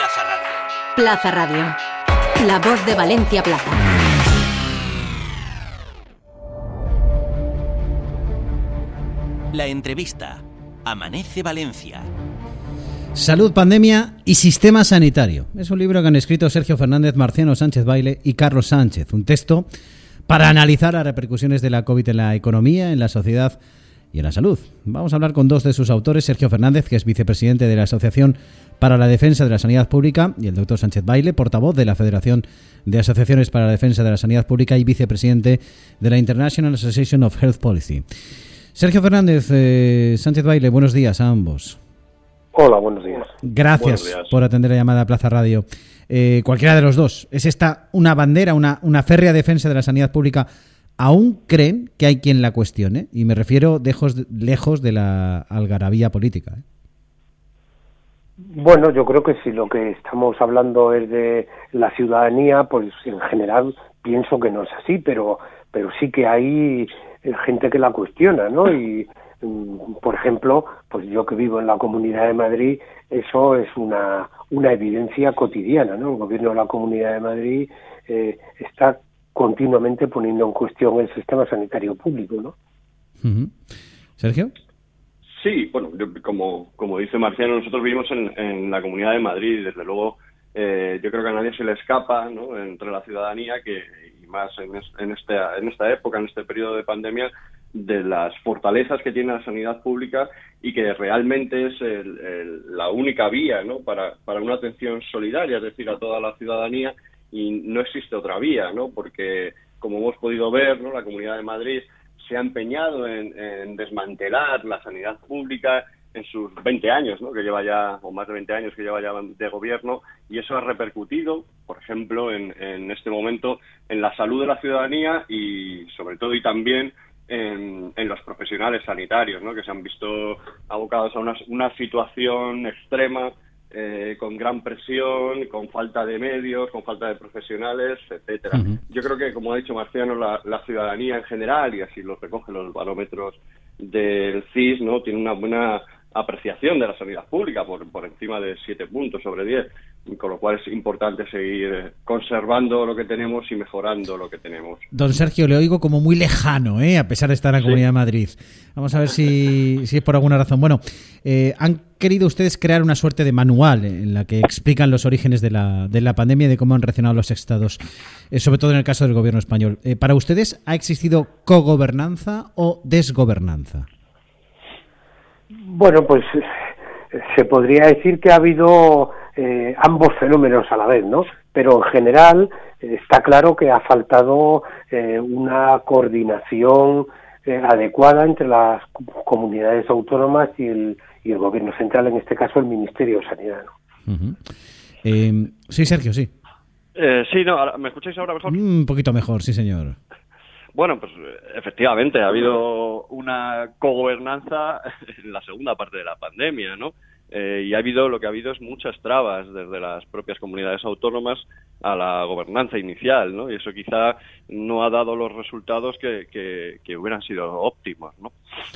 Plaza Radio. Plaza Radio. La voz de Valencia Plaza. La entrevista. Amanece Valencia. Salud, pandemia y sistema sanitario. Es un libro que han escrito Sergio Fernández, Marciano Sánchez Baile y Carlos Sánchez. Un texto para analizar las repercusiones de la COVID en la economía, en la sociedad y en la salud. Vamos a hablar con dos de sus autores, Sergio Fernández, que es vicepresidente de la Asociación para la Defensa de la Sanidad Pública, y el doctor Sánchez Baile, portavoz de la Federación de Asociaciones para la Defensa de la Sanidad Pública y vicepresidente de la International Association of Health Policy. Sergio Fernández, Sánchez Baile, buenos días a ambos. Hola, buenos días. Gracias Buenos días por atender la llamada a Plaza Radio. Cualquiera de los dos. ¿Es esta una bandera, una férrea defensa de la sanidad pública? ¿Aún creen que hay quien la cuestione? Y me refiero lejos de la algarabía política. Bueno, yo creo que si lo que estamos hablando es de la ciudadanía, pues en general pienso que no es así, pero sí que hay gente que la cuestiona, ¿no? Y, por ejemplo, pues yo que vivo en la Comunidad de Madrid, eso es una evidencia cotidiana, ¿no? El gobierno de la Comunidad de Madrid está continuamente poniendo en cuestión el sistema sanitario público, ¿no? Uh-huh. ¿Sergio? Sí, bueno, como dice Marciano, nosotros vivimos en la Comunidad de Madrid, y desde luego yo creo que a nadie se le escapa, ¿no?, entre la ciudadanía, y más en esta época, en este periodo de pandemia, de las fortalezas que tiene la sanidad pública y que realmente es la única vía, ¿no?, para una atención solidaria, es decir, a toda la ciudadanía, y no existe otra vía, ¿no?, porque como hemos podido ver, ¿no?, la Comunidad de Madrid se ha empeñado en desmantelar la sanidad pública en sus 20 años, ¿no?, que lleva ya, o más de 20 años que lleva ya de gobierno, y eso ha repercutido, por ejemplo, en este momento, en la salud de la ciudadanía y, sobre todo, y también en los profesionales sanitarios, ¿no?, que se han visto abocados a una situación extrema, con gran presión, con falta de medios, con falta de profesionales, etcétera. Uh-huh. Yo creo que, como ha dicho Marciano, la ciudadanía en general, y así lo recogen los barómetros del CIS, ¿no?, tiene una buena apreciación de la sanidad pública, por encima de 7 puntos sobre 10, con lo cual es importante seguir conservando lo que tenemos y mejorando lo que tenemos. Don Sergio, le oigo como muy lejano, a pesar de estar en la Comunidad de Madrid. Vamos a ver si es por alguna razón. Bueno, han querido ustedes crear una suerte de manual en la que explican los orígenes de la pandemia y de cómo han reaccionado los estados, sobre todo en el caso del gobierno español. ¿Para ustedes ha existido cogobernanza o desgobernanza? Bueno, pues se podría decir que ha habido ambos fenómenos a la vez, ¿no? Pero en general está claro que ha faltado una coordinación adecuada entre las comunidades autónomas y el gobierno central, en este caso el Ministerio de Sanidad, ¿no? Uh-huh. Sí, Sergio, sí. Sí, no, ¿me escucháis ahora mejor? Un poquito mejor, sí, señor. Bueno, pues efectivamente ha habido una cogobernanza en la segunda parte de la pandemia, ¿no? Y lo que ha habido es muchas trabas desde las propias comunidades autónomas a la gobernanza inicial, ¿no? Y eso quizá no ha dado los resultados que hubieran sido óptimos, ¿no?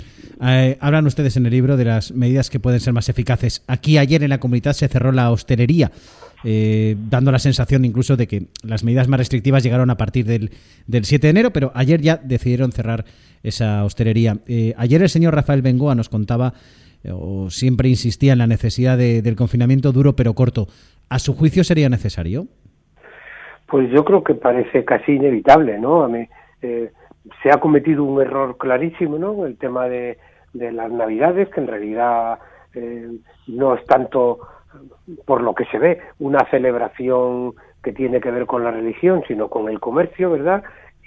Hablan ustedes en el libro de las medidas que pueden ser más eficaces. Aquí ayer en la Comunitat se cerró la hostelería, dando la sensación incluso de que las medidas más restrictivas llegaron a partir del 7 de enero, pero ayer ya decidieron cerrar esa hostelería. Ayer el señor Rafael Bengoa nos contaba, o siempre insistía en la necesidad del confinamiento duro pero corto. ¿A su juicio sería necesario? Pues yo creo que parece casi inevitable, ¿no? Se ha cometido un error clarísimo, ¿no? El tema de las Navidades, que en realidad no es tanto, por lo que se ve, una celebración que tiene que ver con la religión, sino con el comercio, ¿verdad?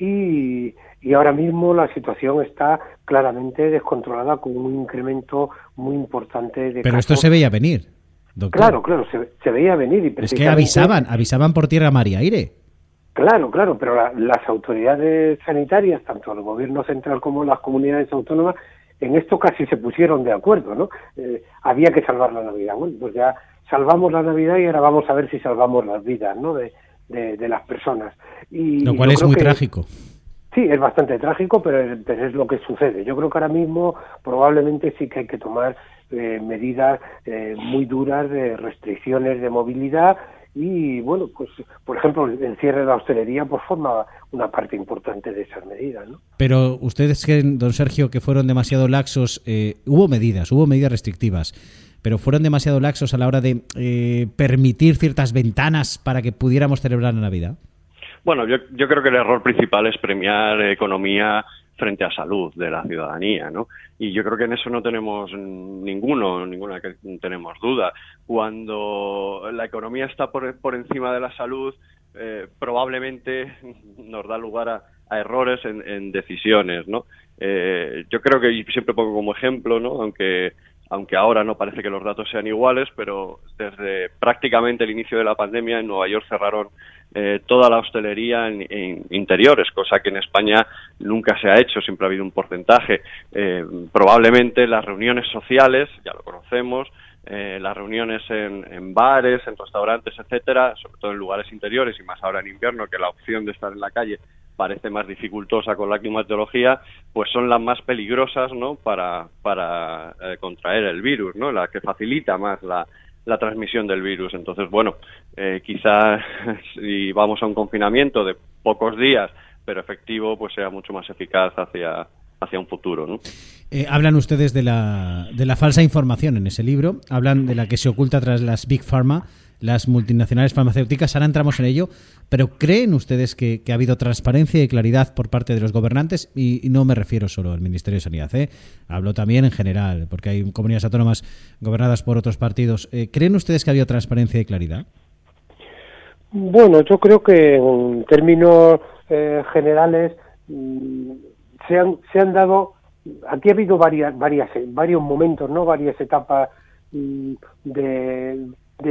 Y ahora mismo la situación está claramente descontrolada, con un incremento muy importante de Pero casos. esto se veía venir, doctor. Claro, se veía venir. Y es que avisaban por tierra, mar y aire. Claro, pero las autoridades sanitarias, tanto el gobierno central como las comunidades autónomas, en esto casi se pusieron de acuerdo, ¿no? Había que salvar la Navidad. Bueno, pues ya salvamos la Navidad y ahora vamos a ver si salvamos las vidas, ¿no?, de las personas. Lo cual es muy trágico. Sí, es bastante trágico, pero es lo que sucede. Yo creo que ahora mismo probablemente sí que hay que tomar medidas muy duras de restricciones de movilidad. Y bueno, pues por ejemplo el cierre de la hostelería pues forma una parte importante de esas medidas, ¿no? Pero ustedes creen, don Sergio, que fueron demasiado laxos. Hubo medidas restrictivas, pero fueron demasiado laxos a la hora de permitir ciertas ventanas para que pudiéramos celebrar la Navidad. Bueno, yo creo que el error principal es premiar economía frente a salud de la ciudadanía, ¿no? Y yo creo que en eso no tenemos ninguna que tenemos duda. Cuando la economía está por encima de la salud, probablemente nos da lugar a errores en decisiones, ¿no? Yo creo que, y siempre pongo como ejemplo, ¿no? Aunque ahora no parece que los datos sean iguales, pero desde prácticamente el inicio de la pandemia en Nueva York cerraron toda la hostelería en interiores, cosa que en España nunca se ha hecho, siempre ha habido un porcentaje. Probablemente las reuniones sociales, ya lo conocemos, las reuniones en bares, en restaurantes, etcétera, sobre todo en lugares interiores y más ahora en invierno, que la opción de estar en la calle parece más dificultosa con la climatología, pues son las más peligrosas, ¿no? para contraer el virus, ¿no? La que facilita más la transmisión del virus. Entonces, bueno, quizás si vamos a un confinamiento de pocos días, pero efectivo, pues sea mucho más eficaz hacia un futuro, ¿no? Hablan ustedes de la falsa información en ese libro, hablan de la que se oculta tras las Big Pharma, las multinacionales farmacéuticas. Ahora entramos en ello, pero ¿creen ustedes que ha habido transparencia y claridad por parte de los gobernantes? Y no me refiero solo al Ministerio de Sanidad, hablo también en general, porque hay comunidades autónomas gobernadas por otros partidos. ¿Creen ustedes que ha habido transparencia y claridad? Bueno, yo creo que en términos generales se han dado. Aquí ha habido varios momentos, ¿no? Varias etapas de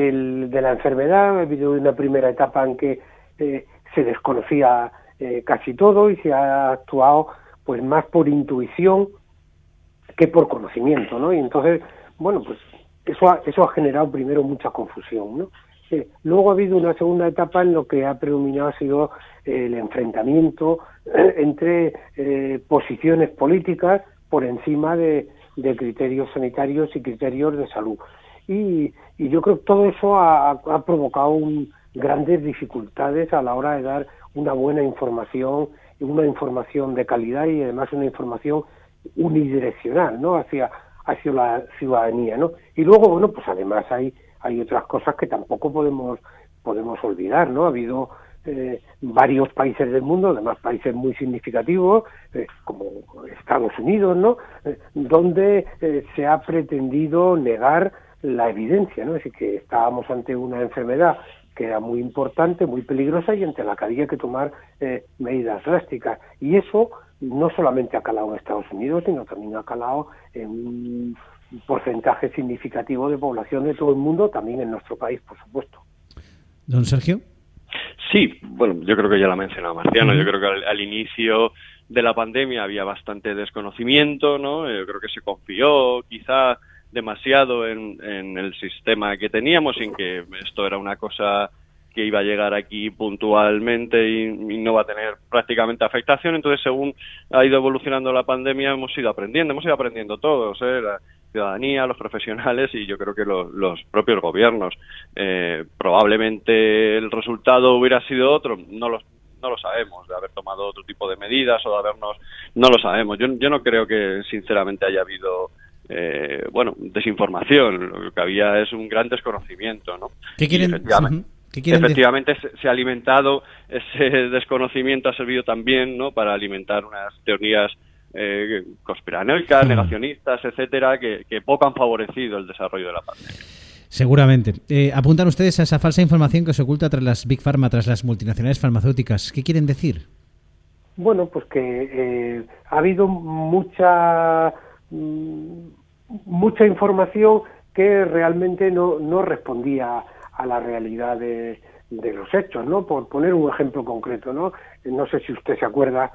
la enfermedad. Ha habido una primera etapa en que se desconocía casi todo y se ha actuado pues más por intuición que por conocimiento, ¿no? Y entonces, bueno, pues eso ha generado primero mucha confusión, ¿no? Luego ha habido una segunda etapa en lo que ha predominado ha sido el enfrentamiento entre posiciones políticas por encima de criterios sanitarios y criterios de salud. Y yo creo que todo eso ha provocado grandes dificultades a la hora de dar una buena información, una información de calidad y además una información unidireccional, ¿no? hacia la ciudadanía, ¿no? Y luego, bueno, pues además hay otras cosas que tampoco podemos olvidar, ¿no? Ha habido varios países del mundo, además países muy significativos, como Estados Unidos, ¿no? Donde se ha pretendido negar la evidencia, ¿no? Es decir, que estábamos ante una enfermedad que era muy importante, muy peligrosa y ante la que había que tomar medidas drásticas. Y eso no solamente ha calado en Estados Unidos, sino también ha calado en un porcentaje significativo de población de todo el mundo, también en nuestro país, por supuesto. Don Sergio. Sí, bueno, yo creo que ya lo ha mencionado Marciano. Yo creo que al inicio de la pandemia había bastante desconocimiento, ¿no? Yo creo que se confió quizá demasiado en el sistema que teníamos, en que esto era una cosa que iba a llegar aquí puntualmente y no va a tener prácticamente afectación. Entonces, según ha ido evolucionando la pandemia, hemos ido aprendiendo todos, la ciudadanía, los profesionales y yo creo que los propios gobiernos. Probablemente el resultado hubiera sido otro, no lo sabemos, de haber tomado otro tipo de medidas o de habernos, no lo sabemos. Yo no creo que sinceramente haya habido desinformación. Lo que había es un gran desconocimiento, ¿no? ¿Qué quieren? Efectivamente se ha alimentado, ese desconocimiento ha servido también, ¿no?, para alimentar unas teorías conspiranoicas, negacionistas, etcétera, que poco han favorecido el desarrollo de la pandemia. Seguramente. Apuntan ustedes a esa falsa información que se oculta tras las Big Pharma, tras las multinacionales farmacéuticas. ¿Qué quieren decir? Bueno, pues que ha habido mucha información que realmente no respondía a la realidad de los hechos, ¿no? Por poner un ejemplo concreto, ¿no? No sé si usted se acuerda,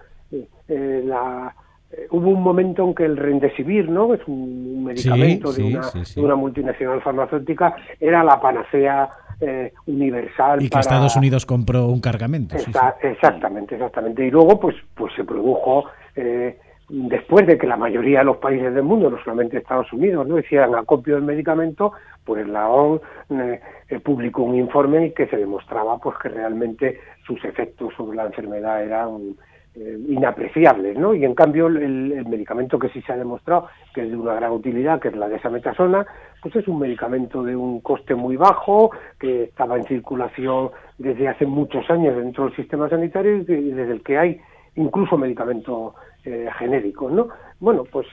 hubo un momento en que el Remdesivir, ¿no? Es un medicamento de una multinacional farmacéutica, era la panacea universal. Y que Estados Unidos compró un cargamento. Exactamente. Y luego, pues se produjo después de que la mayoría de los países del mundo, no solamente Estados Unidos, no hicieran acopio del medicamento, pues la OMS publicó un informe en el que se demostraba pues que realmente sus efectos sobre la enfermedad eran inapreciables, ¿no? Y en cambio el medicamento que sí se ha demostrado que es de una gran utilidad, que es la desametasona, pues es un medicamento de un coste muy bajo, que estaba en circulación desde hace muchos años dentro del sistema sanitario y desde el que hay incluso medicamentos genéricos, ¿no? Bueno, pues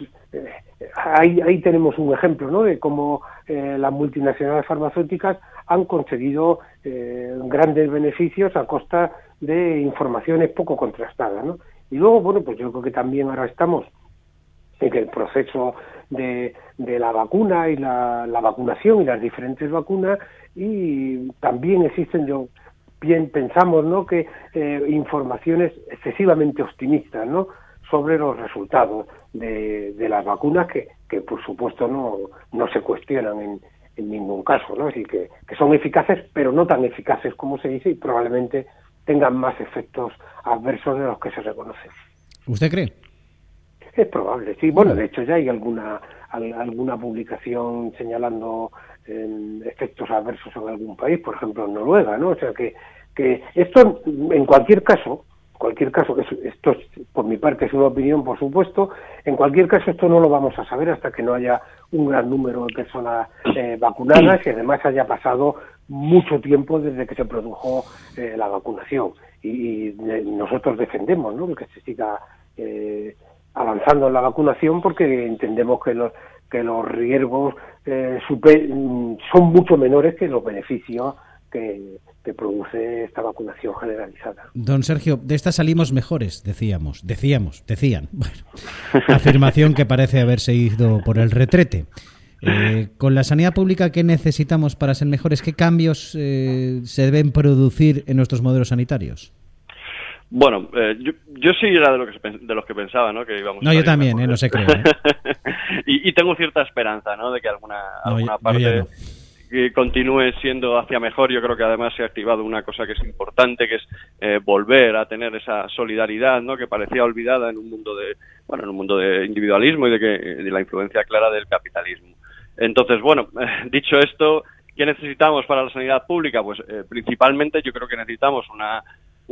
ahí tenemos un ejemplo, ¿no?, de cómo las multinacionales farmacéuticas han conseguido grandes beneficios a costa de informaciones poco contrastadas, ¿no? Y luego, bueno, pues yo creo que también ahora estamos en el proceso de la vacuna y la vacunación y las diferentes vacunas, y también existen, pensamos, ¿no?, que informaciones excesivamente optimistas, ¿no?, sobre los resultados de las vacunas que por supuesto no se cuestionan en ningún caso, ¿no? Así que son eficaces, pero no tan eficaces como se dice, y probablemente tengan más efectos adversos de los que se reconocen. ¿Usted cree? Es probable, sí. Bueno, de hecho ya hay alguna publicación señalando efectos adversos en algún país, por ejemplo en Noruega, ¿no? O sea que esto, en cualquier caso, esto por mi parte es una opinión, por supuesto, en cualquier caso esto no lo vamos a saber hasta que no haya un gran número de personas vacunadas y además haya pasado mucho tiempo desde que se produjo la vacunación. Y nosotros defendemos, ¿no?, que se siga avanzando en la vacunación, porque entendemos que los riesgos son mucho menores que los beneficios que produce esta vacunación generalizada. Don Sergio, de esta salimos mejores, decían. Bueno, afirmación que parece haberse ido por el retrete. Con la sanidad pública, ¿qué necesitamos para ser mejores? ¿Qué cambios se deben producir en nuestros modelos sanitarios? Bueno, yo sí era de los que pensaba, ¿no?, que íbamos. No, yo también, no sé, creo. y tengo cierta esperanza, ¿no?, de que alguna parte que continúe siendo hacia mejor. Yo creo que además se ha activado una cosa que es importante, que es volver a tener esa solidaridad, ¿no?, que parecía olvidada en un mundo de individualismo y de la influencia clara del capitalismo. Entonces, bueno, dicho esto, ¿qué necesitamos para la sanidad pública? Pues principalmente yo creo que necesitamos una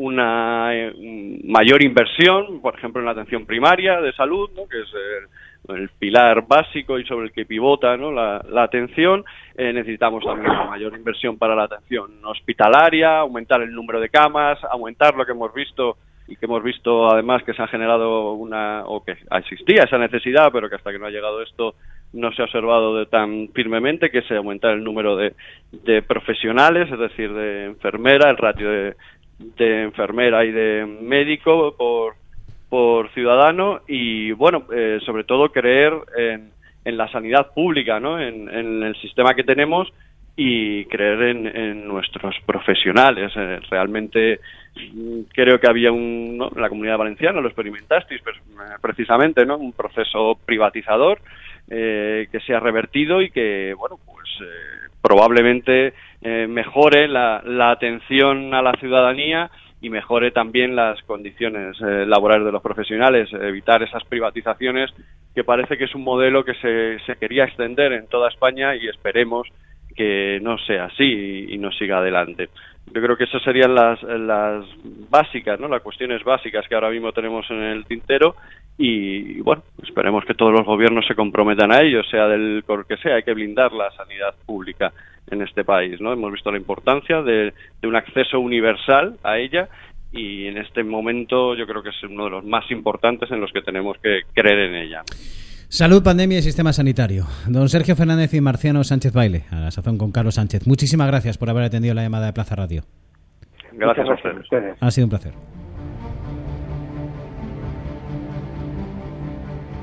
mayor inversión, por ejemplo, en la atención primaria de salud, ¿no?, que es el pilar básico y sobre el que pivota, ¿no?, la atención. Necesitamos también una mayor inversión para la atención hospitalaria, aumentar el número de camas, aumentar lo que hemos visto y que hemos visto además que se ha generado que existía esa necesidad, pero que hasta que no ha llegado esto no se ha observado tan firmemente, que es aumentar el número de profesionales, es decir, de enfermera, el ratio de enfermera y de médico por ciudadano, y bueno, sobre todo creer en la sanidad pública, ¿no?, en el sistema que tenemos, y creer en nuestros profesionales. Realmente creo que había en la Comunidad Valenciana, lo experimentasteis precisamente, ¿no?, un proceso privatizador que se ha revertido y que, bueno, pues probablemente mejore la atención a la ciudadanía y mejore también las condiciones laborales de los profesionales, evitar esas privatizaciones, que parece que es un modelo que se quería extender en toda España, y esperemos que no sea así y no siga adelante. Yo creo que esas serían las básicas, ¿no?, las cuestiones básicas que ahora mismo tenemos en el tintero, y bueno, esperemos que todos los gobiernos se comprometan a ello, sea del color que sea. Hay que blindar la sanidad pública en este país, ¿no? Hemos visto la importancia de un acceso universal a ella, y en este momento yo creo que es uno de los más importantes en los que tenemos que creer en ella. Salud, pandemia y sistema sanitario. Don Sergio Fernández y Marciano Sánchez Baile, a la sazón con Carlos Sánchez. Muchísimas gracias por haber atendido la llamada de Plaza Radio. Gracias a ustedes. Ha sido un placer.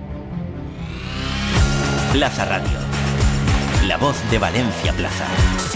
Plaza Radio, la voz de Valencia Plaza.